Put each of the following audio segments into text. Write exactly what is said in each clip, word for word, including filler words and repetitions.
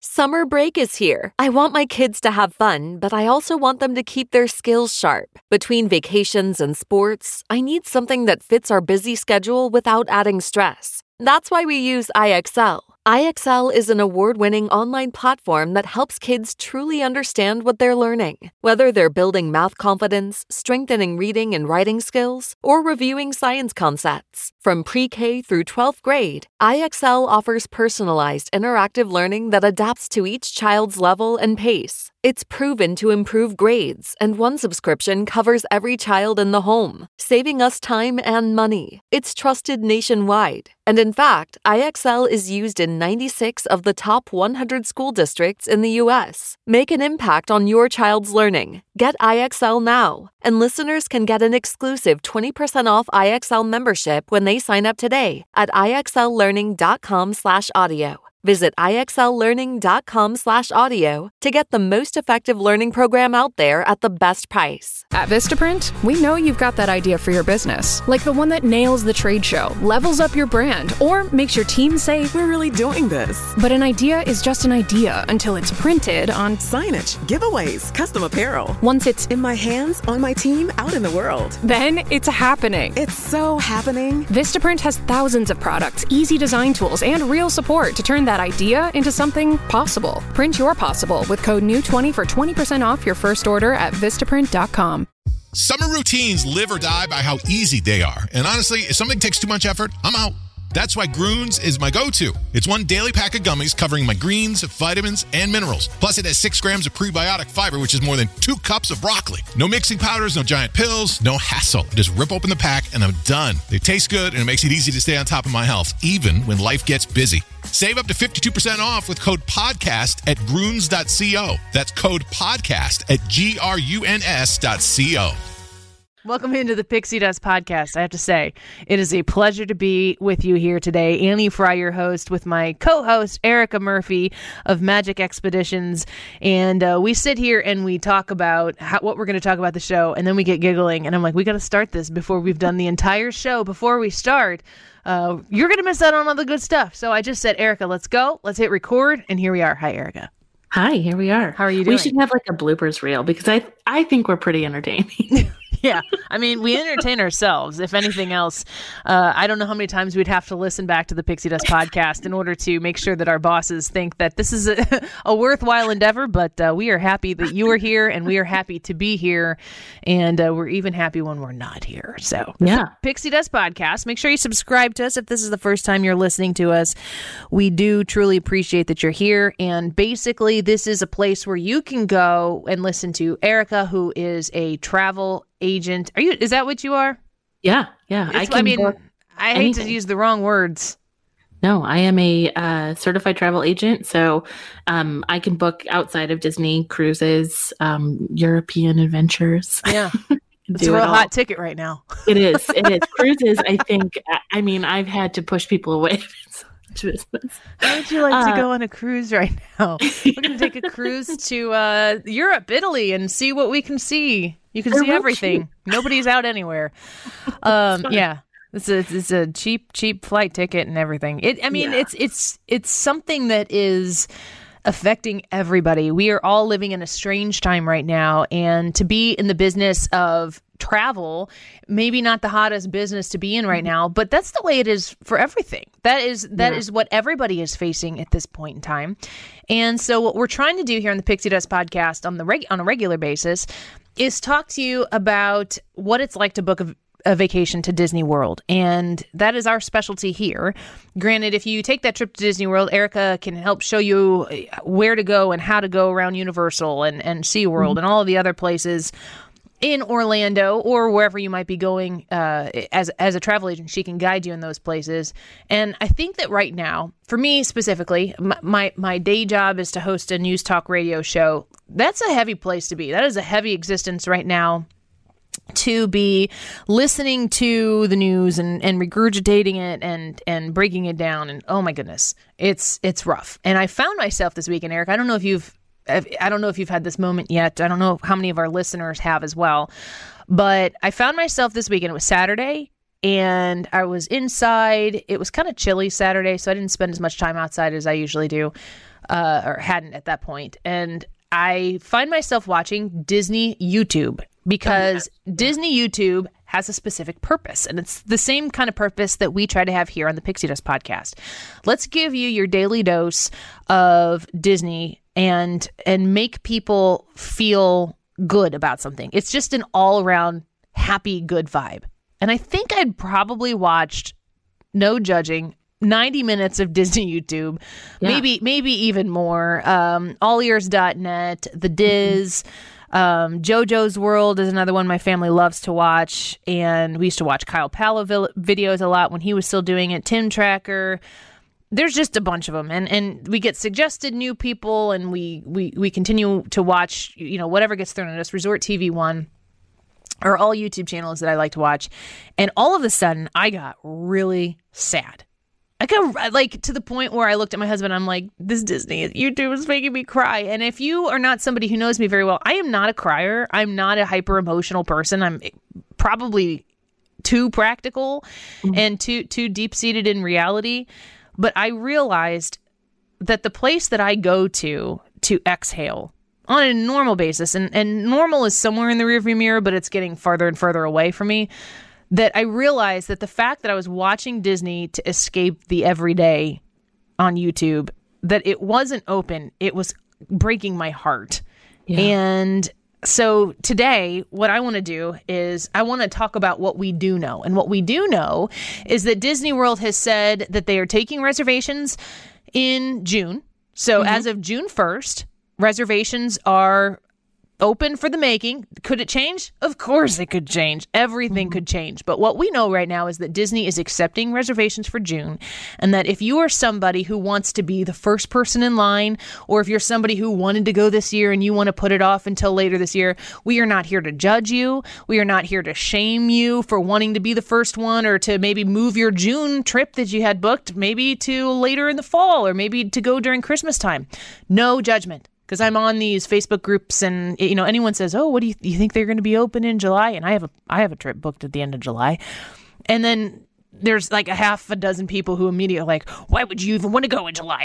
Summer break is here. I want my kids to have fun, but I also want them to keep their skills sharp. Between vacations and sports, I need something that fits our busy schedule without adding stress. That's why we use I X L. I X L is an award-winning online platform that helps kids truly understand what they're learning. Whether they're building math confidence, strengthening reading and writing skills, or reviewing science concepts. From pre-K through twelfth grade, I X L offers personalized interactive learning that adapts to each child's level and pace. It's proven to improve grades, and one subscription covers every child in the home, saving us time and money. It's trusted nationwide. And in fact, I X L is used in ninety-six of the top one hundred school districts in the U S. Make an impact on your child's learning. Get I X L now. And listeners can get an exclusive twenty percent off I X L membership when they sign up today at ixllearning.com slash audio. Visit ixllearning.com slash audio to get the most effective learning program out there at the best price. At Vistaprint, we know you've got that idea for your business, like the one that nails the trade show, levels up your brand, or makes your team say, "We're really doing this." But an idea is just an idea until it's printed on signage, giveaways, custom apparel. Once it's in my hands, on my team, out in the world. Then it's happening. It's so happening. Vistaprint has thousands of products, easy design tools, and real support to turn that idea into something possible. Print your possible with code new twenty for twenty percent off your first order at vistaprint dot com. Summer routines live or die by how easy they are. And honestly, if something takes too much effort, I'm out. That's why Groones is my go-to. It's one daily pack of gummies covering my greens, vitamins, and minerals. Plus, it has six grams of prebiotic fiber, which is more than two cups of broccoli. No mixing powders, no giant pills, no hassle. Just rip open the pack, and I'm done. They taste good, and it makes it easy to stay on top of my health, even when life gets busy. Save up to fifty-two percent off with code PODCAST at groones dot co. That's code PODCAST at G R U N S dot C O. Welcome into the Pixie Dust Podcast. I have to say, it is a pleasure to be with you here today. Annie Fry, your host, with my co-host, Erica Murphy of Magic Expeditions. And uh, we sit here and we talk about how, what we're going to talk about the show, and then we get giggling. And I'm like, we got to start this before we've done the entire show. Before we start, uh, you're going to miss out on all the good stuff. So I just said, Erica, let's go. Let's hit record. And here we are. Hi, Erica. Hi, here we are. How are you doing? We should have like a bloopers reel because I I think we're pretty entertaining. Yeah, I mean, we entertain ourselves. If anything else, uh, I don't know how many times we'd have to listen back to the Pixie Dust Podcast in order to make sure that our bosses think that this is a, a worthwhile endeavor. But uh, we are happy that you are here, and we are happy to be here, and uh, we're even happy when we're not here. So, yeah, Pixie Dust Podcast. Make sure you subscribe to us if this is the first time you're listening to us. We do truly appreciate that you're here, and basically, this is a place where you can go and listen to Erica, who is a travel agent. Are you? Is that what you are? Yeah, yeah. I, I mean, I hate anything. to use the wrong words. No, I am a uh, certified travel agent, so um, I can book outside of Disney cruises, um, European adventures. Yeah, it's a real hot ticket right now. It is. It is. Cruises, I think. I mean, I've had to push people away. How would you like uh, to go on a cruise right now? We're going to take a cruise to uh, Europe, Italy, and see what we can see. You can see everything. Cheap. Nobody's out anywhere. Um, yeah, it's a it's a cheap cheap flight ticket and everything. It. I mean, yeah. it's it's it's something that is affecting everybody. We are all living in a strange time right now, and to be in the business of travel, maybe not the hottest business to be in right now, but that's the way it is for everything. That is that yeah. is what everybody is facing at this point in time. And so what we're trying to do here on the Pixie Dust Podcast on the reg- on a regular basis is talk to you about what it's like to book a, a vacation to Disney World. And that is our specialty here. Granted, if you take that trip to Disney World, Erica can help show you where to go and how to go around Universal and, and SeaWorld mm-hmm. and all of the other places in Orlando or wherever you might be going uh, as as a travel agent. She can guide you in those places. And I think that right now, for me specifically, my, my, my day job is to host a news talk radio show. That's a heavy place to be. That is a heavy existence right now, to be listening to the news and, and regurgitating it and, and breaking it down. And oh my goodness, it's it's rough. And I found myself this weekend, Eric, I don't know if you've I don't know if you've had this moment yet. I don't know how many of our listeners have as well. But I found myself this weekend. It was Saturday, and I was inside. It was kind of chilly Saturday, so I didn't spend as much time outside as I usually do. uh, or hadn't at that point. And I find myself watching Disney YouTube because oh, yeah. Disney YouTube has a specific purpose. And it's the same kind of purpose that we try to have here on the Pixie Dust podcast. Let's give you your daily dose of Disney and and make people feel good about something. It's just an all-around happy, good vibe. And I think I'd probably watched, no judging, ninety minutes of Disney YouTube, yeah. maybe maybe even more. Um, all ears dot net, The Diz, mm-hmm. um, JoJo's World is another one my family loves to watch. And we used to watch Kyle Palo videos a lot when he was still doing it. Tim Tracker. There's just a bunch of them. And and we get suggested new people, and we, we, we continue to watch, you know, whatever gets thrown at us. Resort T V one. Or all YouTube channels that I like to watch. And all of a sudden, I got really sad. I got like to the point where I looked at my husband. I'm like, this Disney YouTube is making me cry. And if you are not somebody who knows me very well, I am not a crier. I'm not a hyper emotional person. I'm probably too practical mm-hmm. and too too deep seated in reality. But I realized that the place that I go to to exhale on a normal basis, and, and normal is somewhere in the rearview mirror, but it's getting farther and further away from me, that I realized that the fact that I was watching Disney to escape the everyday on YouTube, that it wasn't open, it was breaking my heart. Yeah. And so today, what I want to do is I want to talk about what we do know. And what we do know is that Disney World has said that they are taking reservations in June. So mm-hmm. as of June first, reservations are open for the making. Could it change? Of course it could change. Everything mm-hmm. could change. But what we know right now is that Disney is accepting reservations for June, and that if you are somebody who wants to be the first person in line, or if you're somebody who wanted to go this year and you want to put it off until later this year, we are not here to judge you. We are not here to shame you for wanting to be the first one, or to maybe move your June trip that you had booked maybe to later in the fall, or maybe to go during Christmas time. No judgment. Because I'm on these Facebook groups, and you know, anyone says, "Oh, what do you, you think they're going to be open in July?" And I have a I have a trip booked at the end of July, and then there's like a half a dozen people who immediately are like, "Why would you even want to go in July?"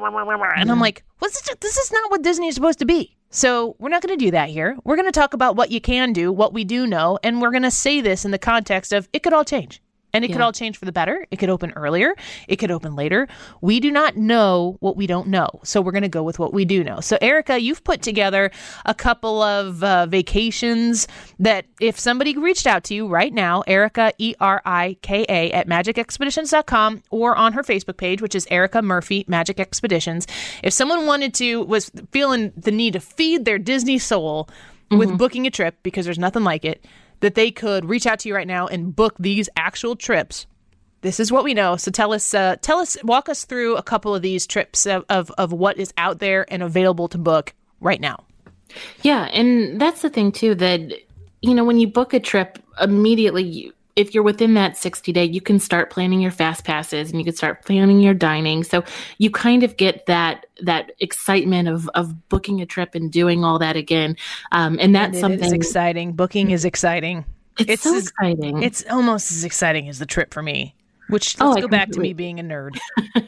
And I'm like, "What's this? This is not what Disney is supposed to be." So we're not going to do that here. We're going to talk about what you can do, what we do know, and we're going to say this in the context of it could all change. And it yeah. could all change for the better. It could open earlier. It could open later. We do not know what we don't know. So we're going to go with what we do know. So Erica, you've put together a couple of uh, vacations that if somebody reached out to you right now, Erica, E R I K A, at magic expeditions dot com, or on her Facebook page, which is Erica Murphy, Magic Expeditions. If someone wanted to, was feeling the need to feed their Disney soul mm-hmm. with booking a trip, because there's nothing like it, that they could reach out to you right now and book these actual trips. This is what we know. So tell us, uh, tell us, walk us through a couple of these trips of, of, of what is out there and available to book right now. Yeah. And that's the thing too, that, you know, when you book a trip immediately, you, if you're within that sixty day, you can start planning your fast passes and you can start planning your dining. So you kind of get that that excitement of of booking a trip and doing all that again. Um, and that's and something is exciting. Booking is exciting. It's, it's so as, exciting. It's almost as exciting as the trip for me. Which let's oh, go back to me being a nerd.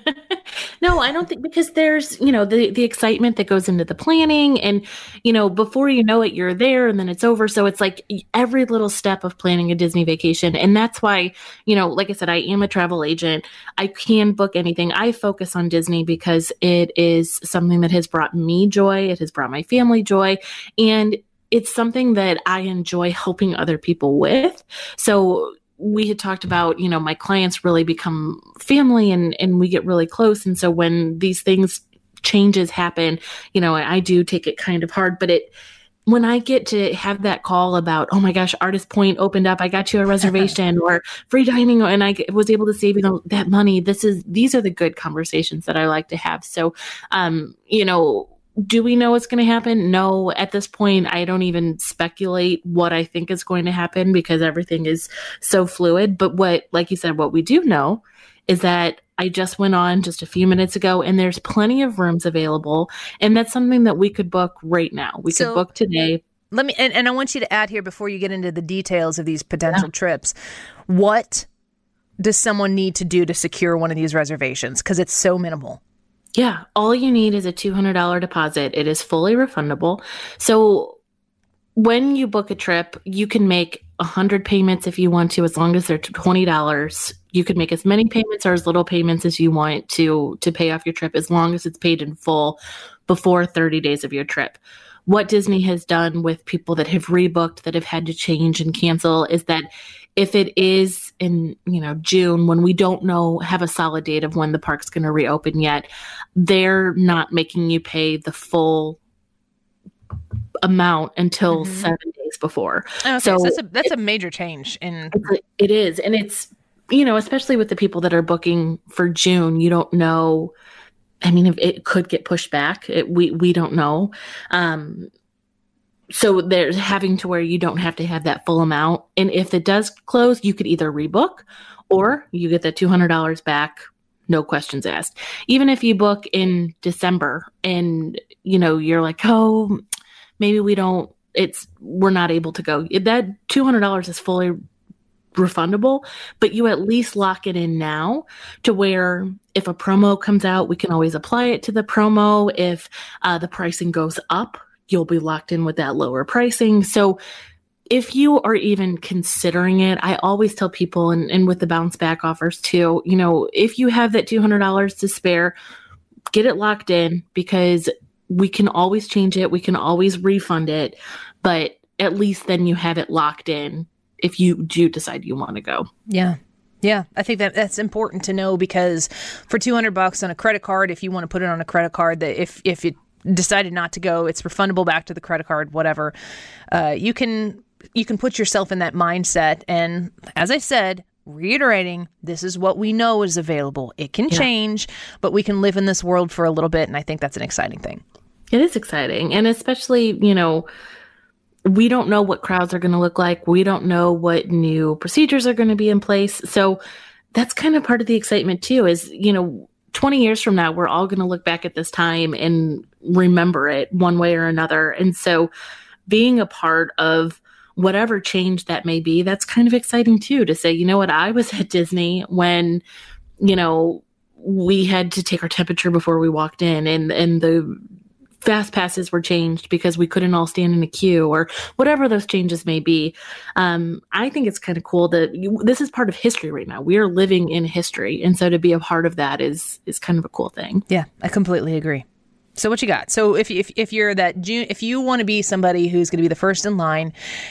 No, I don't think, because there's, you know, the, the excitement that goes into the planning, and, you know, before you know it, you're there and then it's over. So it's like every little step of planning a Disney vacation. And that's why, you know, like I said, I am a travel agent. I can book anything. I focus on Disney because it is something that has brought me joy. It has brought my family joy. And it's something that I enjoy helping other people with. So we had talked about, you know, my clients really become family, and, and we get really close. And so when these things, changes happen, you know, I, I do take it kind of hard, but it, when I get to have that call about, oh my gosh, Artist Point opened up, I got you a reservation or free dining, and I was able to save you that money. This is, these are the good conversations that I like to have. So, um, you know, do we know what's going to happen? No, at this point, I don't even speculate what I think is going to happen because everything is so fluid. But what, like you said, what we do know is that I just went on just a few minutes ago, and there's plenty of rooms available. And that's something that we could book right now. We so, could book today. Let me, and, and I want you to add here before you get into the details of these potential yeah. trips. What does someone need to do to secure one of these reservations? Because it's so minimal. Yeah, all you need is a two hundred dollars deposit. It is fully refundable. So when you book a trip, you can make one hundred payments if you want to, as long as they're twenty dollars. You can make as many payments or as little payments as you want to to pay off your trip, as long as it's paid in full before thirty days of your trip. What Disney has done with people that have rebooked, that have had to change and cancel, is that if it is in, you know, June, when we don't know, have a solid date of when the park's going to reopen yet, they're not making you pay the full amount until mm-hmm. seven days before. Okay, so, so that's a that's a major change in it is. And it's, you know, especially with the people that are booking for June, you don't know. I mean, if it could get pushed back. It, we we don't know. Um, so there's having to where you don't have to have that full amount. And if it does close, you could either rebook or you get that two hundred dollars back, no questions asked. Even if you book in December and, you know, you're like, oh, maybe we don't, it's, we're not able to go. That two hundred dollars is fully refundable, but you at least lock it in now to where if a promo comes out, we can always apply it to the promo. If uh, the pricing goes up, you'll be locked in with that lower pricing. So if you are even considering it, I always tell people, and, and with the bounce back offers too, you know, if you have that two hundred dollars to spare, get it locked in, because we can always change it. We can always refund it, but at least then you have it locked in if you do decide you want to go. Yeah. Yeah. I think that that's important to know, because for two hundred bucks on a credit card, if you want to put it on a credit card, that if, if it decided not to go, it's refundable back to the credit card, whatever. Uh, you can, you can put yourself in that mindset. And as I said, reiterating, this is what we know is available. It can yeah. change, but we can live in this world for a little bit. And I think that's an exciting thing. It is exciting. And especially, you know, we don't know what crowds are going to look like. We don't know what new procedures are going to be in place. So that's kind of part of the excitement too, is, you know, twenty years from now, we're all going to look back at this time and remember it one way or another. And so being a part of whatever change that may be, that's kind of exciting too, to say, you know what, I was at Disney when, you know, we had to take our temperature before we walked in, and, and the fast passes were changed because we couldn't all stand in a queue, or whatever those changes may be. Um, I think it's kind of cool that you, this is part of history right now. We are living in history. And so to be a part of that is, is kind of a cool thing. Yeah, I completely agree. So what you got? So if if if you're that June, if you want to be somebody who's going to be the first in line,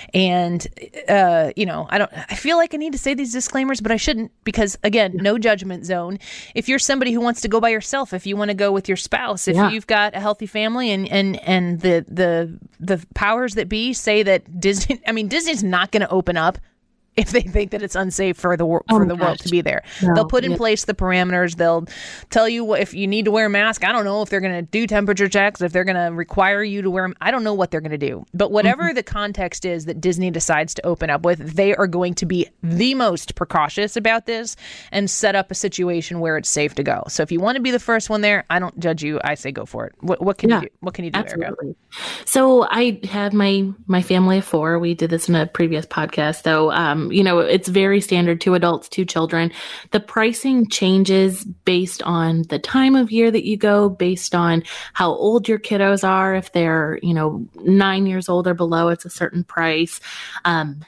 and uh, you know, I don't, I feel like I need to say these disclaimers, but I shouldn't, because again, no judgment zone. If you're somebody who wants to go by yourself, if you want to go with your spouse, if yeah. you've got a healthy family, and and and the the the powers that be say that Disney, I mean, Disney's not going to open up if they think that it's unsafe for the wor- for oh the gosh. world to be there. No, they'll put in yeah. place the parameters. They'll tell you what, if you need to wear a mask. I don't know if they're going to do temperature checks, if they're going to require you to wear them. I don't know what they're going to do. But whatever mm-hmm. the context is that Disney decides to open up with, they are going to be the most precautious about this and set up a situation where it's safe to go. So if you want to be the first one there, I don't judge you. I say go for it. What, what can yeah, you do? What can you do, absolutely. Erica? So I have my my family of four. We did this in a previous podcast. So um, you know, it's very standard, two adults, two children. The pricing changes based on the time of year that you go, based on how old your kiddos are. If they're, you know, nine years old or below, it's a certain price. Um,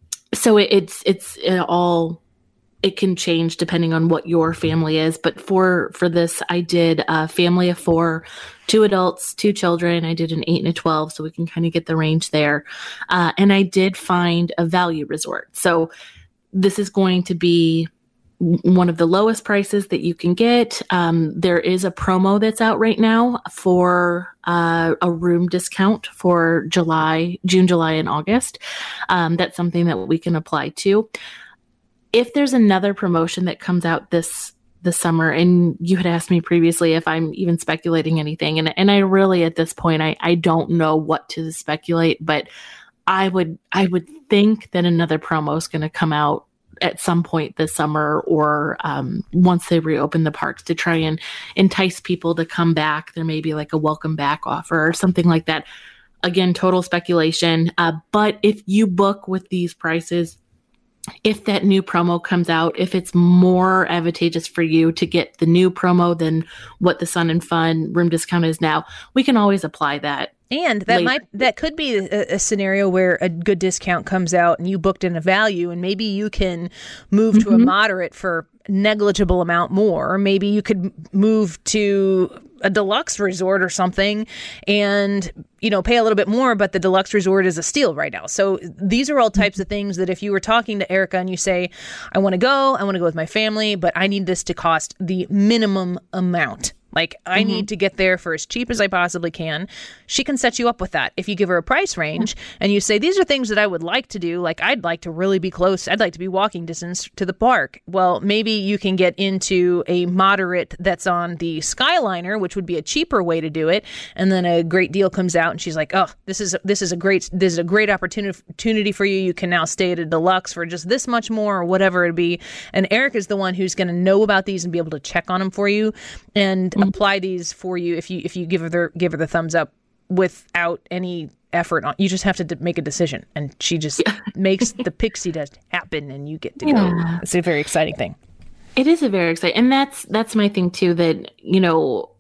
so it, it's, it's it all, it can change depending on what your family is. But for, for this, I did a family of four, two adults, two children. I did an eight and a twelve, so we can kind of get the range there. Uh, and I did find a value resort. So this is going to be one of the lowest prices that you can get. Um, there is a promo that's out right now for uh, a room discount for July, June, July, and August. Um, that's something that we can apply to. If there's another promotion that comes out this this summer, and you had asked me previously if I'm even speculating anything, and and I really at this point I, I don't know what to speculate, but I would I would think that another promo is going to come out at some point this summer, or um, once they reopen the parks, to try and entice people to come back. There may be like a welcome back offer or something like that. Again, total speculation. Uh, but if you book with these prices, if that new promo comes out, if it's more advantageous for you to get the new promo than what the Sun and Fun room discount is now, we can always apply that. And that later. might that could be a, a scenario where a good discount comes out and you booked in a value, and maybe you can move mm-hmm. to a moderate for negligible amount more. Or maybe you could move to a deluxe resort or something and, you know, pay a little bit more, but the deluxe resort is a steal right now. So these are all types of things that if you were talking to Erica and you say, I want to go, I want to go with my family, but I need this to cost the minimum amount. Like, I mm-hmm. need to get there for as cheap as I possibly can. She can set you up with that. If you give her a price range and you say, these are things that I would like to do, like I'd like to really be close, I'd like to be walking distance to the park. Well, maybe you can get into a moderate that's on the Skyliner, which would be a cheaper way to do it. And then a great deal comes out and she's like, oh, this is this is a great this is a great opportunity opportunity for you. You can now stay at a deluxe for just this much more or whatever it be. And Eric is the one who's going to know about these and be able to check on them for you and mm-hmm. apply these for you if you if you give her the, give her the thumbs up without any effort on. You just have to d- make a decision, and she just yeah. makes the pixie dust happen, and you get to yeah. go. It's a very exciting thing. It is a very exciting, and that's that's my thing too. That, you know,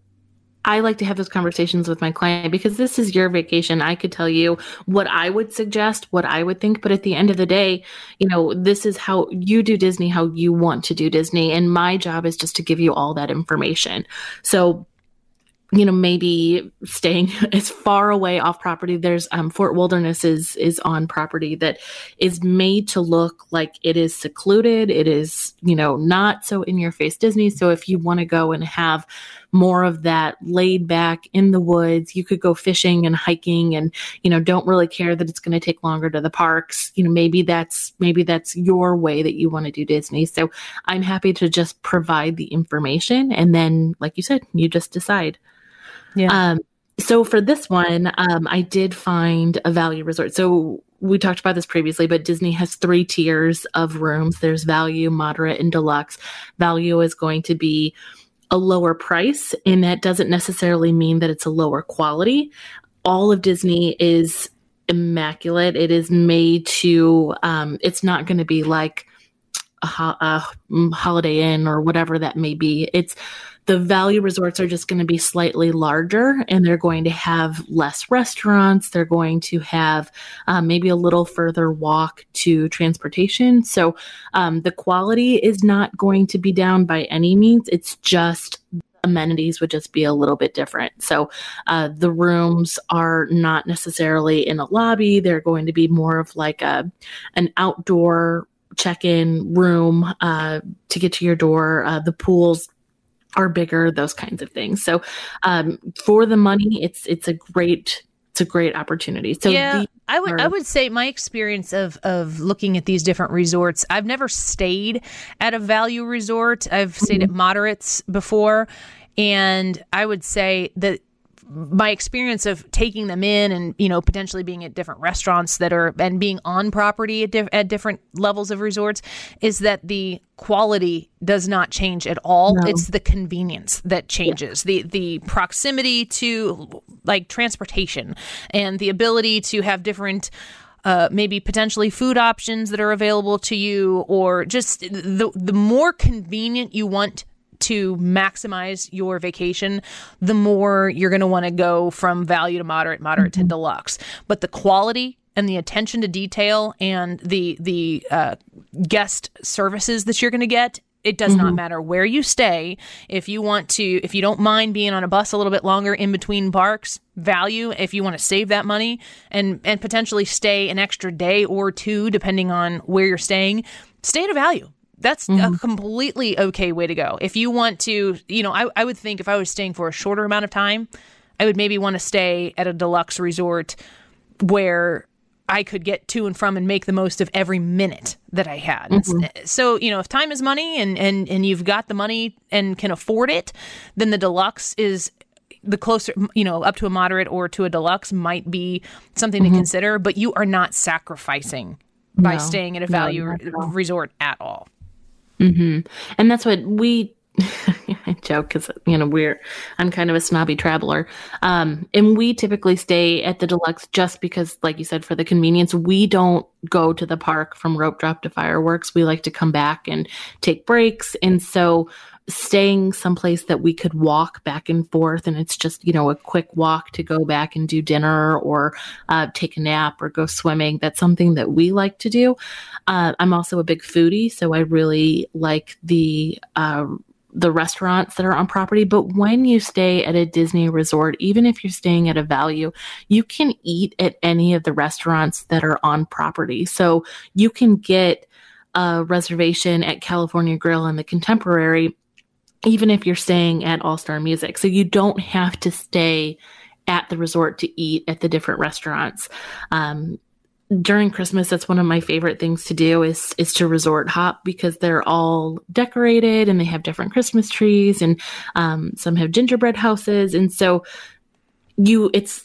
I like to have those conversations with my client because this is your vacation. I could tell you what I would suggest, what I would think, but at the end of the day, you know, this is how you do Disney, how you want to do Disney, and my job is just to give you all that information. So, you know, maybe staying as far away off property. There's um, Fort Wilderness is is on property that is made to look like it is secluded. It is, you know, not so in your face Disney. So if you want to go and have more of that laid back in the woods, you could go fishing and hiking and, you know, don't really care that it's going to take longer to the parks. You know, maybe that's maybe that's your way that you want to do Disney. So I'm happy to just provide the information. And then, like you said, you just decide. Yeah. Um, so for this one, um, I did find a value resort. So we talked about this previously, but Disney has three tiers of rooms. There's value, moderate, and deluxe. Value is going to be a lower price, and that doesn't necessarily mean that it's a lower quality. All of Disney is immaculate. It is made to, um, it's not going to be like a, ho- a Holiday Inn or whatever that may be. It's the value resorts are just going to be slightly larger, and they're going to have less restaurants. They're going to have um, maybe a little further walk to transportation. So um, the quality is not going to be down by any means. It's just amenities would just be a little bit different. So uh, the rooms are not necessarily in a lobby. They're going to be more of like a an outdoor check-in room uh, to get to your door. Uh, the pools are bigger, those kinds of things. So um, for the money, it's it's a great it's a great opportunity. So yeah, the, I would are, I would say my experience of of looking at these different resorts, I've never stayed at a value resort. I've stayed mm-hmm. at moderates before, and I would say that my experience of taking them in and, you know, potentially being at different restaurants that are and being on property at, diff- at different levels of resorts is that the quality does not change at all. No. It's the convenience that changes. Yeah. The the proximity to like transportation and the ability to have different Uh, maybe potentially food options that are available to you, or just the the more convenient you want to maximize your vacation, the more you're going to want to go from value to moderate, moderate mm-hmm. to deluxe. But the quality and the attention to detail and the the uh, guest services that you're going to get, it does mm-hmm. not matter where you stay. If you want to, if you don't mind being on a bus a little bit longer in between parks, value. If you want to save that money and and potentially stay an extra day or two, depending on where you're staying, stay at a value. That's mm-hmm. a completely okay way to go. If you want to, you know, I, I would think if I was staying for a shorter amount of time, I would maybe want to stay at a deluxe resort where I could get to and from and make the most of every minute that I had. Mm-hmm. So, you know, if time is money and, and, and you've got the money and can afford it, then the deluxe is the closer, you know, up to a moderate or to a deluxe might be something mm-hmm. to consider, but you are not sacrificing by no, staying at a value no, resort at all. Mm-hmm. And that's what we I joke because, you know, we're, I'm kind of a snobby traveler. Um, and we typically stay at the Deluxe just because, like you said, for the convenience, we don't go to the park from rope drop to fireworks. We like to come back and take breaks. And so staying someplace that we could walk back and forth, and it's just, you know, a quick walk to go back and do dinner or uh, take a nap or go swimming. That's something that we like to do. Uh, I'm also a big foodie, so I really like the uh, the restaurants that are on property. But when you stay at a Disney resort, even if you're staying at a value, you can eat at any of the restaurants that are on property. So you can get a reservation at California Grill and the Contemporary, even if you're staying at All Star Music. So you don't have to stay at the resort to eat at the different restaurants. Um, during Christmas, that's one of my favorite things to do is, is to resort hop, because they're all decorated and they have different Christmas trees, and um, some have gingerbread houses. And so you, it's,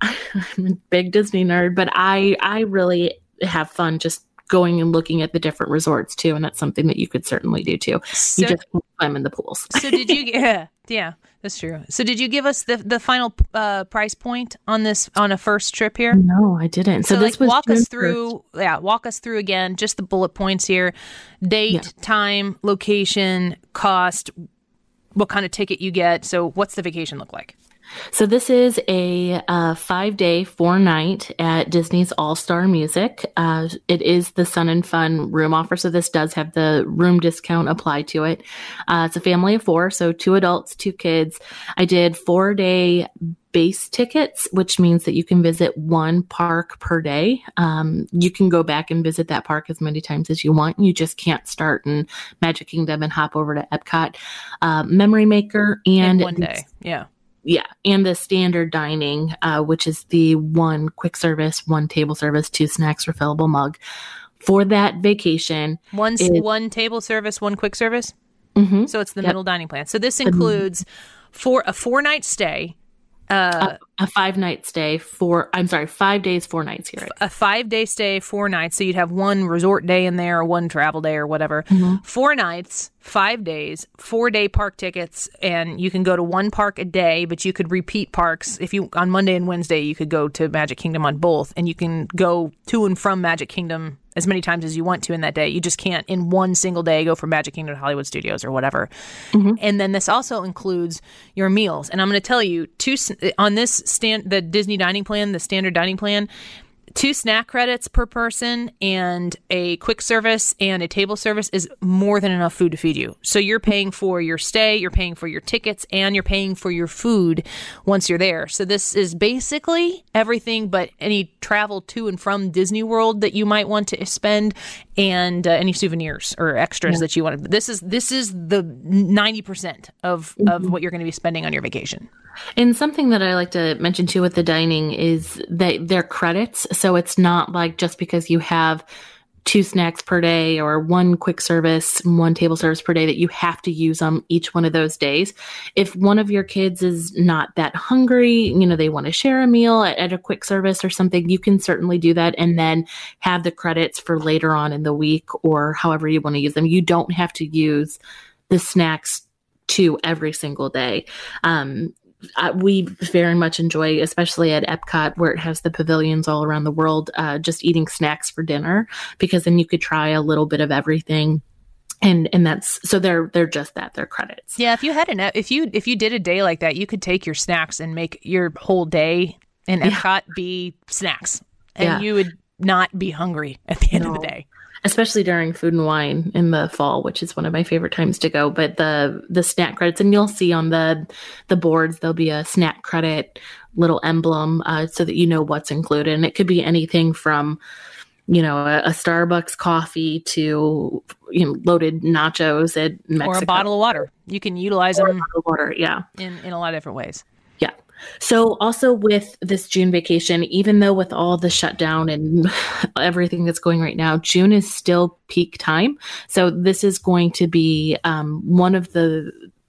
I'm a big Disney nerd, but I, I really have fun just going and looking at the different resorts too. And that's something that you could certainly do too. So, you just can't swim in the pools. So did you, yeah, yeah, that's true. So did you give us the, the final uh, price point on this, on a first trip here? No, I didn't. So, So, this like, was walk June us through, first. yeah, walk us through again, just the bullet points here: date, Yeah. time, location, cost, what kind of ticket you get. So what's the vacation look like? So this is a uh, five-day, four-night at Disney's All-Star Music. Uh, it is the Sun and Fun room offer, so this does have the room discount applied to it. Uh, it's a family of four, so two adults, two kids. I did four-day base tickets, which means that you can visit one park per day. Um, you can go back and visit that park as many times as you want. You just can't start in Magic Kingdom and hop over to Epcot. Uh, Memory Maker and In one day, yeah. Yeah, and the standard dining, uh, which is the one quick service, one table service, two snacks, refillable mug. For that vacation, One, is- one table service, one quick service. Mhm. So it's the Yep. middle dining plan. So this includes for a four night stay, uh, a, a five night stay for, I'm sorry, five days, four nights here. a five day stay, four nights. So you'd have one resort day in there, or one travel day, or whatever. Mm-hmm. Four nights, five days, four day park tickets, and you can go to one park a day, but you could repeat parks. If you on Monday and Wednesday, you could go to Magic Kingdom on both, and you can go to and from Magic Kingdom as many times as you want to in that day. You just can't in one single day go from Magic Kingdom to Hollywood Studios or whatever. Mm-hmm. And then this also includes your meals. And I'm going to tell you, two on this stand, the Disney dining plan, the standard dining plan, two snack credits per person and a quick service and a table service is more than enough food to feed you. So you're paying for your stay, you're paying for your tickets, and you're paying for your food once you're there. So this is basically everything but any travel to and from Disney World that you might want to spend, and uh, any souvenirs or extras yeah. that you want. This is this is the ninety percent of, mm-hmm. of what you're going to be spending on your vacation. And something that I like to mention too with the dining is that they're credits. So it's not like just because you have two snacks per day or one quick service, one table service per day that you have to use them each one of those days. If one of your kids is not that hungry, you know, they want to share a meal at, at a quick service or something, you can certainly do that and then have the credits for later on in the week or however you want to use them. You don't have to use the snacks to every single day. Um, Uh, we very much enjoy, especially at Epcot, where it has the pavilions all around the world, uh, just eating snacks for dinner, because then you could try a little bit of everything. And and that's so they're they're just that, they're credits. Yeah, if you had an if you if you did a day like that, you could take your snacks and make your whole day in Epcot yeah. be snacks, and yeah. you would not be hungry at the end no. of the day. Especially during Food and Wine in the fall, which is one of my favorite times to go. But the the snack credits, and you'll see on the the boards, there'll be a snack credit little emblem uh, so that you know what's included. And it could be anything from, you know, a, a Starbucks coffee to, you know, loaded nachos at Mexico. Or a bottle of water. You can utilize or them a bottle of water, yeah. in, in a lot of different ways. Yeah. So also with this June vacation, even though with all the shutdown and everything that's going right now, June is still peak time. So this is going to be um, one of the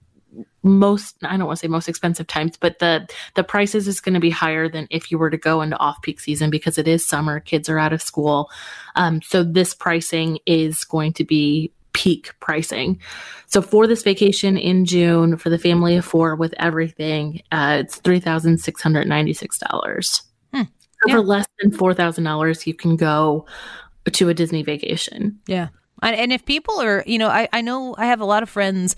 most, I don't want to say most expensive times, but the, the prices is going to be higher than if you were to go into off-peak season, because it is summer, kids are out of school. Um, so this pricing is going to be peak pricing. So for this vacation in June, for the family of four with everything, uh, it's three thousand six hundred ninety-six dollars. Hmm. Yeah. For less than four thousand dollars, you can go to a Disney vacation. Yeah. And if people are, you know, I, I know I have a lot of friends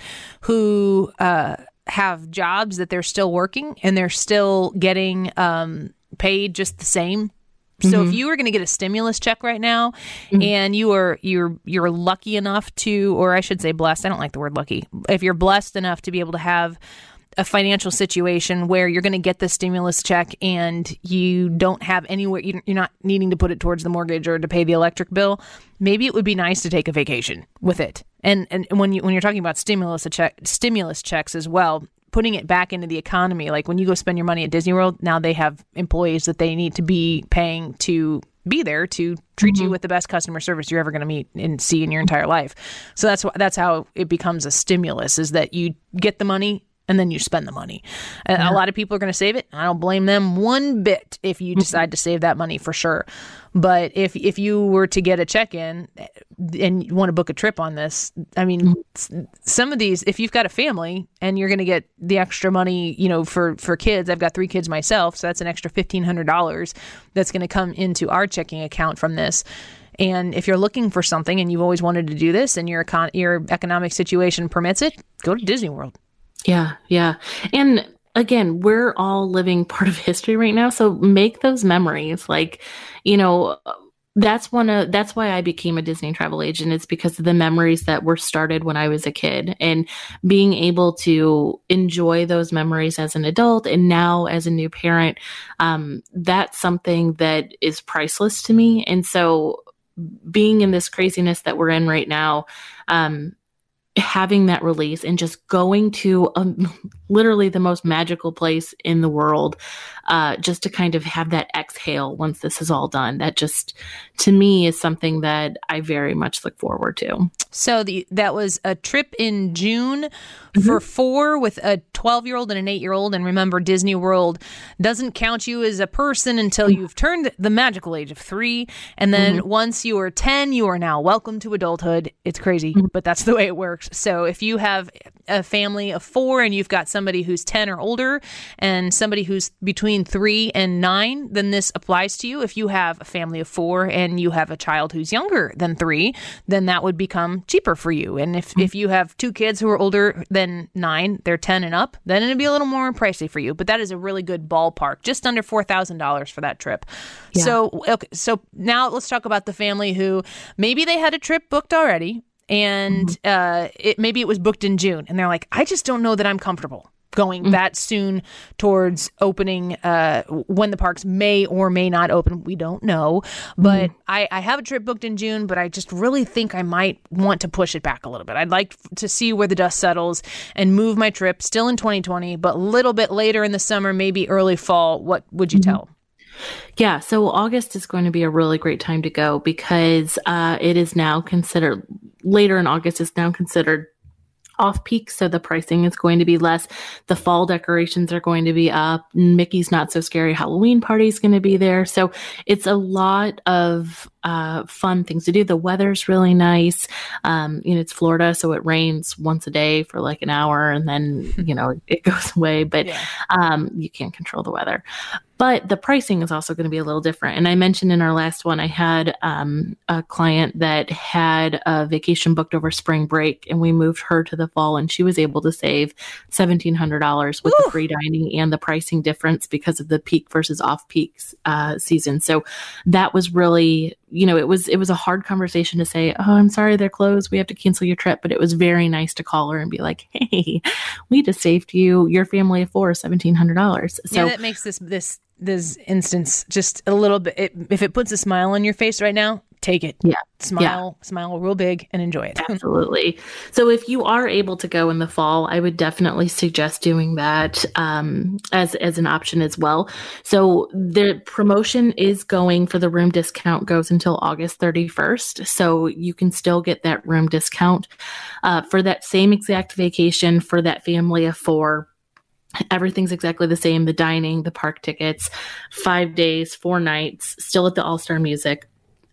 who uh, have jobs that they're still working and they're still getting um, paid just the same. So mm-hmm. if you were going to get a stimulus check right now mm-hmm. and you are you're you're lucky enough to, or I should say blessed, I don't like the word lucky. If you're blessed enough to be able to have a financial situation where you're going to get the stimulus check and you don't have anywhere, you're not needing to put it towards the mortgage or to pay the electric bill, maybe it would be nice to take a vacation with it. And and when you when you're talking about stimulus check stimulus checks as well, putting it back into the economy, like when you go spend your money at Disney World, now they have employees that they need to be paying to be there to treat mm-hmm. you with the best customer service you're ever going to meet and see in your entire life. So that's that's how it becomes a stimulus, is that you get the money and then you spend the money. Yeah. A lot of people are going to save it. I don't blame them one bit if you decide to save that money, for sure. But if if you were to get a check-in and you want to book a trip on this, I mean, some of these, if you've got a family and you're going to get the extra money, you know, for, for kids, I've got three kids myself, so that's an extra fifteen hundred dollars that's going to come into our checking account from this. And if you're looking for something and you've always wanted to do this and your econ- your economic situation permits it, go to Disney World. Yeah, yeah. And again, we're all living part of history right now. So make those memories. Like, you know, that's one of, that's why I became a Disney travel agent. It's because of the memories that were started when I was a kid, and being able to enjoy those memories as an adult and now as a new parent. Um, that's something that is priceless to me. And so being in this craziness that we're in right now, um, having that release and just going to um, literally the most magical place in the world, uh, just to kind of have that exhale once this is all done. That just, to me, is something that I very much look forward to. So the that was a trip in June mm-hmm. for four with a twelve-year-old and an eight-year-old. And remember, Disney World doesn't count you as a person until mm-hmm. you've turned the magical age of three. And then mm-hmm. once you are ten, you are now welcome to adulthood. It's crazy, mm-hmm. but that's the way it works. So if you have a family of four and you've got somebody who's ten or older and somebody who's between three and nine, then this applies to you. If you have a family of four and you have a child who's younger than three, then that would become cheaper for you. And if, mm-hmm. if you have two kids who are older than nine, they're ten and up, then it'd be a little more pricey for you. But that is a really good ballpark, just under four thousand dollars for that trip. Yeah. So, okay, so now let's talk about the family who maybe they had a trip booked already. And mm-hmm. uh, it maybe it was booked in June, and they're like, I just don't know that I'm comfortable going mm-hmm. that soon towards opening, uh, when the parks may or may not open. We don't know, but mm-hmm. I, I have a trip booked in June, but I just really think I might want to push it back a little bit. I'd like to see where the dust settles and move my trip still in twenty twenty, but a little bit later in the summer, maybe early fall. What would you mm-hmm. tell? Yeah, so August is going to be a really great time to go because uh, it is now considered, later in August is now considered off-peak, so the pricing is going to be less. The fall decorations are going to be up. Mickey's Not So Scary Halloween Party is going to be there. So it's a lot of uh, fun things to do. The weather's really nice. Um, you know, it's Florida, so it rains once a day for like an hour, and then, you know, it goes away. But yeah. um, you can't control the weather. But the pricing is also going to be a little different. And I mentioned in our last one, I had um, a client that had a vacation booked over spring break, and we moved her to the fall, and she was able to save seventeen hundred dollars with Ooh. the free dining and the pricing difference because of the peak versus off peak uh, season. So that was really, you know, it was, it was a hard conversation to say, oh, I'm sorry, they're closed. We have to cancel your trip. But it was very nice to call her and be like, hey, we just saved you, your family of four, seventeen hundred dollars. So yeah, that makes this, this, this instance just a little bit, it, if it puts a smile on your face right now, take it. Yeah. Smile, yeah. smile real big and enjoy it. Absolutely. So if you are able to go in the fall, I would definitely suggest doing that um, as, as an option as well. So the promotion is going for the room discount goes until August thirty-first. So you can still get that room discount uh, for that same exact vacation for that family of four. Everything's exactly the same. The dining, the park tickets, five days, four nights, still at the All-Star Music.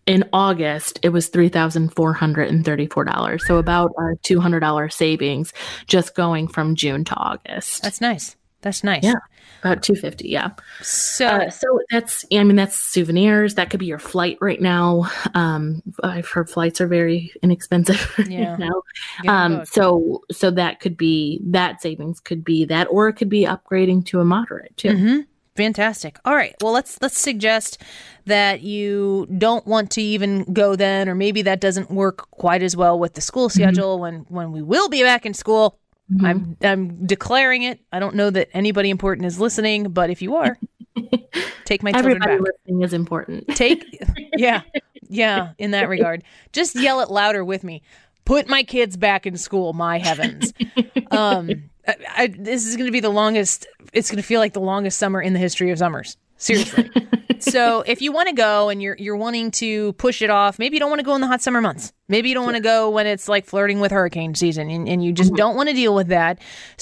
in August, it was three thousand four hundred thirty-four dollars. So about a two hundred dollars savings just going from June to August. That's nice. That's nice. Yeah. About two hundred fifty dollars. Yeah. So, uh, so that's, I mean, that's souvenirs. That could be your flight right now. Um, I've heard flights are very inexpensive yeah. right now. Um, so, so that could be, that savings could be that, or it could be upgrading to a moderate too. Mm-hmm. Fantastic. All right. Well, let's let's suggest that you don't want to even go then, or maybe that doesn't work quite as well with the school schedule mm-hmm. when when we will be back in school. Mm-hmm. I'm I'm declaring it. I don't know that anybody important is listening, but if you are, take my children Everybody back. Listening is important. Take yeah. Yeah, in that regard. Just yell it louder with me. Put my kids back in school, my heavens. Um I, I, this is going to be the longest, it's going to feel like the longest summer in the history of summers. Seriously. So if you want to go and you're you're wanting to push it off, maybe you don't want to go in the hot summer months. Maybe you don't want to go when it's like flirting with hurricane season and, and you just mm-hmm. don't want to deal with that.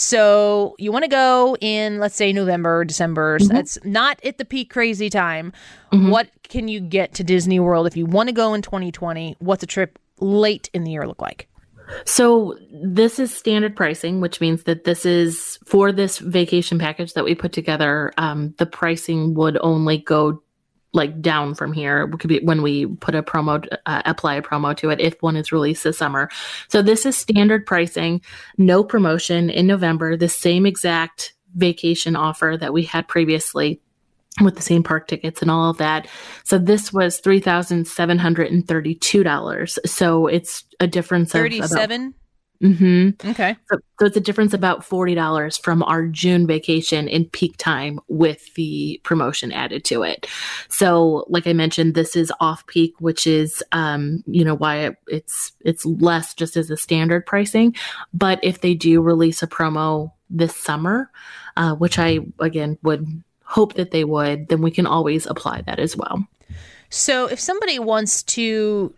So you want to go in, let's say, November, December. Mm-hmm. So that's not at the peak crazy time. Mm-hmm. What can you get to Disney World if you want to go in twenty twenty? What's a trip late in the year look like? So this is standard pricing, which means that this is for this vacation package that we put together. Um, the pricing would only go like down from here. It could be when we put a promo, uh, apply a promo to it if one is released this summer. So this is standard pricing, no promotion in November, the same exact vacation offer that we had previously with the same park tickets and all of that. So this was three thousand seven hundred thirty-two dollars. So it's a difference of thirty-seven. Mm-hmm. Okay. So, so it's a difference about forty dollars from our June vacation in peak time with the promotion added to it. So like I mentioned, this is off peak, which is, um, you know, why it, it's, it's less just as a standard pricing. But if they do release a promo this summer, uh, which I, again, would hope that they would, then we can always apply that as well. So if somebody wants to,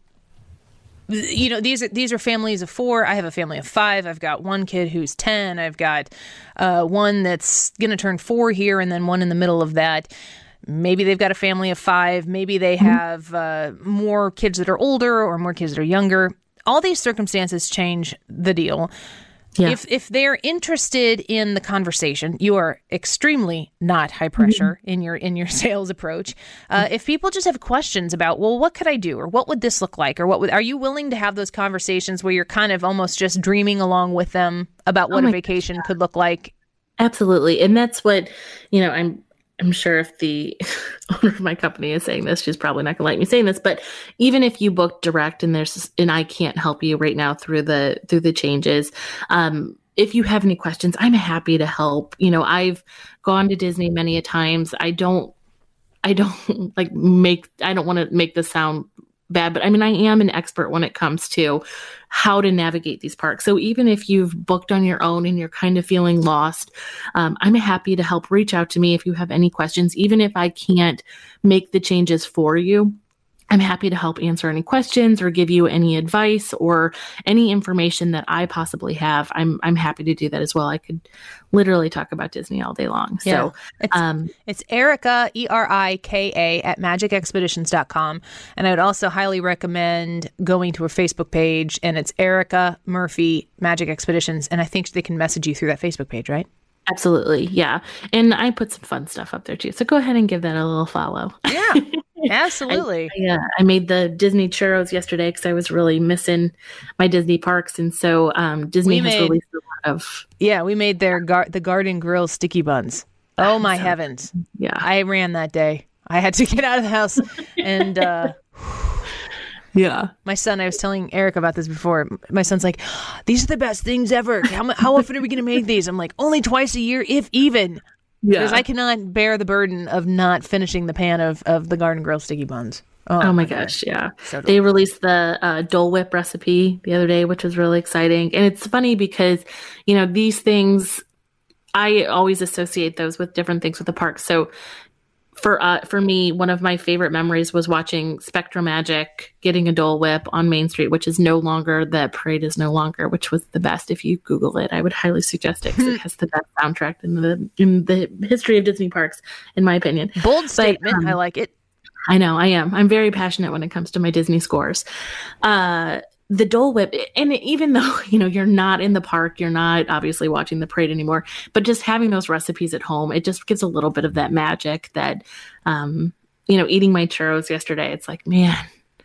you know, these are these are families of four. I have a family of five. I've got one kid who's ten. I've got uh, one that's going to turn four here, and then one in the middle of that. Maybe they've got a family of five. Maybe they have uh, more kids that are older or more kids that are younger. All these circumstances change the deal. Yeah. If if they're interested in the conversation, you are extremely not high pressure mm-hmm. in your in your sales approach. Uh, if people just have questions about, well, what could I do, or what would this look like, or what would, are you willing to have those conversations where you're kind of almost just dreaming along with them about what oh a vacation God. could look like? Absolutely, and that's what you know. I'm I'm sure if the owner of my company is saying this, she's probably not going to like me saying this, but even if you book direct and there's, and I can't help you right now through the, through the changes, um, if you have any questions, I'm happy to help. You know, I've gone to Disney many a times. I don't, I don't like make, I don't want to make this sound bad, but I mean, I am an expert when it comes to how to navigate these parks. So even if you've booked on your own and you're kind of feeling lost, um, I'm happy to help. Reach out to me if you have any questions. Even if I can't make the changes for you, I'm happy to help answer any questions or give you any advice or any information that I possibly have. I'm I'm happy to do that as well. I could literally talk about Disney all day long. Yeah. So it's, um, it's Erika, E R I K A, at magic expeditions dot com. And I would also highly recommend going to her Facebook page, and it's Erika Murphy Magic Expeditions. And I think they can message you through that Facebook page, right? Absolutely. Yeah. And I put some fun stuff up there too. So go ahead and give that a little follow. Yeah, absolutely. I, I, uh, I made the Disney churros yesterday because I was really missing my Disney parks. And so um, Disney we has made, released a lot of. Yeah, we made their gar- the Garden Grill sticky buns. Oh, my so, heavens. Yeah. I ran that day. I had to get out of the house and. Uh, Yeah. My son, I was telling Eric about this before. My son's like, these are the best things ever. How, how often are we going to make these? I'm like, only twice a year, if even. Yeah. Because I cannot bear the burden of not finishing the pan of, of the Garden Grill sticky buns. Oh, oh my gosh, God. Yeah. So they released the uh, Dole Whip recipe the other day, which was really exciting. And it's funny because, you know, these things, I always associate those with different things with the park. So For uh, for me, one of my favorite memories was watching SpectroMagic getting a Dole Whip on Main Street, which is no longer, the parade is no longer, which was the best. If you Google it, I would highly suggest it because it has the best soundtrack in the in the history of Disney parks, in my opinion. Bold statement. But, um, I like it. I know, I am. I'm very passionate when it comes to my Disney scores. Uh, the Dole Whip, and even though, you know, you're not in the park, you're not obviously watching the parade anymore, but just having those recipes at home, it just gives a little bit of that magic that, um, you know, eating my churros yesterday, it's like, man,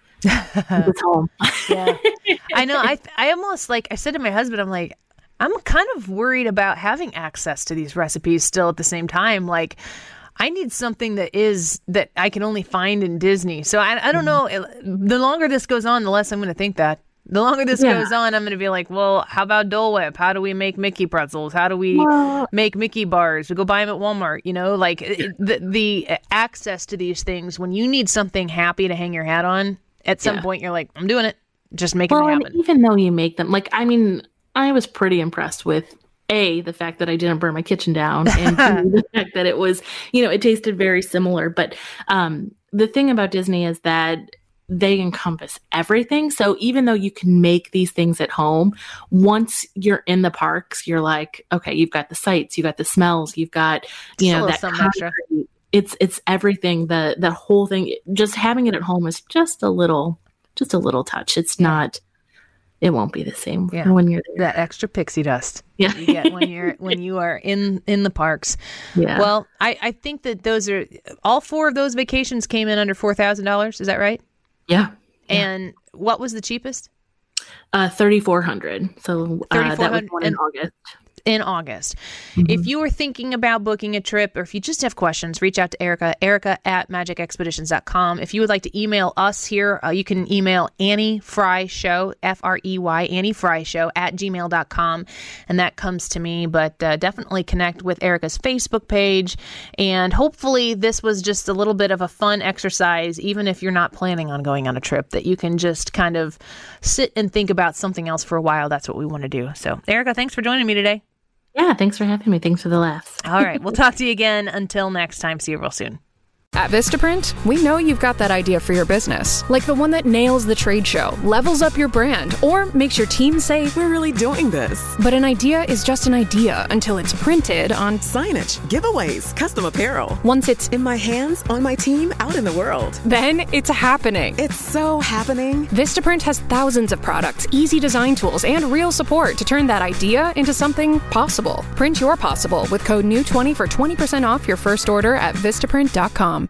it's home. Yeah. I know. I, I almost like, I said to my husband, I'm like, I'm kind of worried about having access to these recipes still at the same time. Like, I need something that is that I can only find in Disney. So I, I don't know. The longer this goes on, the less I'm going to think that. The longer this yeah. goes on, I'm going to be like, well, how about Dole Whip? How do we make Mickey pretzels? How do we well, make Mickey bars? We go buy them at Walmart. You know, like the the access to these things. When you need something happy to hang your hat on, at some yeah. point you're like, I'm doing it. Just making well, it happen. And even though you make them, like, I mean. I was pretty impressed with A, the fact that I didn't burn my kitchen down, and B, the fact that it was, you know, it tasted very similar. But um, the thing about Disney is that they encompass everything. So even though you can make these things at home, once you're in the parks, you're like, okay, you've got the sights, you've got the smells, you've got, you know, that extra. It's it's everything. The the whole thing. Just having it at home is just a little, just a little touch. It's not. It won't be the same yeah. when you're there. That extra pixie dust yeah. you get when you're when you are in, in the parks. Yeah. Well, I, I think that those are all four of those vacations came in under four thousand dollars. Is that right? Yeah. And yeah. what was the cheapest? Uh, thirty four hundred. So uh, that was one in August. In August. Mm-hmm. If you are thinking about booking a trip, or if you just have questions, reach out to Erica, Erica at magic expeditions dot com. If you would like to email us here, uh, you can email Annie Fry Show, F R E Y, Annie Fry Show at gmail dot com. And that comes to me, but uh, definitely connect with Erica's Facebook page. And hopefully this was just a little bit of a fun exercise, even if you're not planning on going on a trip, that you can just kind of sit and think about something else for a while. That's what we want to do. So Erica, thanks for joining me today. Yeah, thanks for having me. Thanks for the laughs. All right. We'll talk to you again. Until next time. See you real soon. At Vistaprint, we know you've got that idea for your business, like the one that nails the trade show, levels up your brand, or makes your team say, we're really doing this. But an idea is just an idea until it's printed on signage, giveaways, custom apparel. Once it's in my hands, on my team, out in the world. Then it's happening. It's so happening. Vistaprint has thousands of products, easy design tools, and real support to turn that idea into something possible. Print your possible with code new twenty for twenty percent off your first order at vistaprint dot com.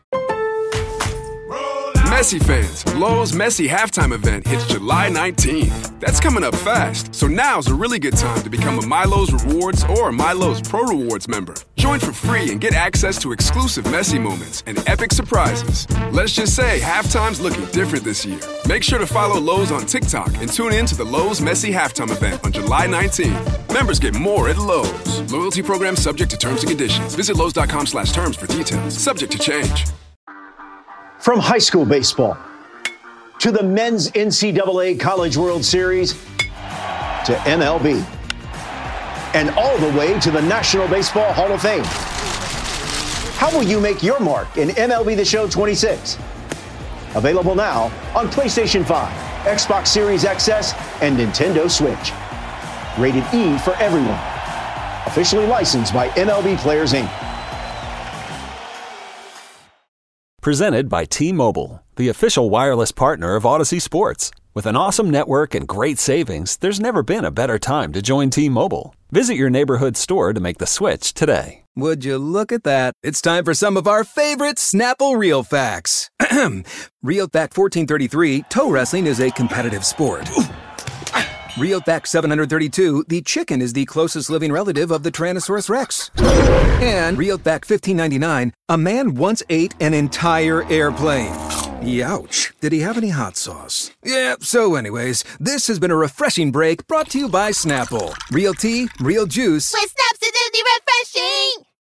Messi fans, Lowe's Messi halftime event hits July nineteenth. That's coming up fast, so now's a really good time to become a MyLowe's Rewards or MyLowe's Pro Rewards member. Join for free and get access to exclusive Messi moments and epic surprises. Let's just say halftime's looking different this year. Make sure to follow Lowe's on TikTok and tune in to the Lowe's Messi halftime event on July nineteenth. Members get more at Lowe's. Loyalty program subject to terms and conditions. Visit Lowe's dot com slash terms for details. Subject to change. From high school baseball to the men's N C double A College World Series to M L B and all the way to the National Baseball Hall of Fame. How will you make your mark in M L B The Show twenty-six? Available now on PlayStation five, Xbox Series X S, and Nintendo Switch. Rated E for everyone. Officially licensed by M L B Players, Incorporated. Presented by T-Mobile, the official wireless partner of Odyssey Sports. With an awesome network and great savings, there's never been a better time to join T-Mobile. Visit your neighborhood store to make the switch today. Would you look at that? It's time for some of our favorite Snapple Real Facts. Real Fact fourteen thirty-three, toe wrestling is a competitive sport. Real Fact seven hundred thirty-two, the chicken is the closest living relative of the Tyrannosaurus Rex. And Real Fact fifteen ninety-nine, a man once ate an entire airplane. Youch. Did he have any hot sauce? Yeah, so anyways, this has been a refreshing break brought to you by Snapple. Real tea, real juice. With Snap's Disney refreshing!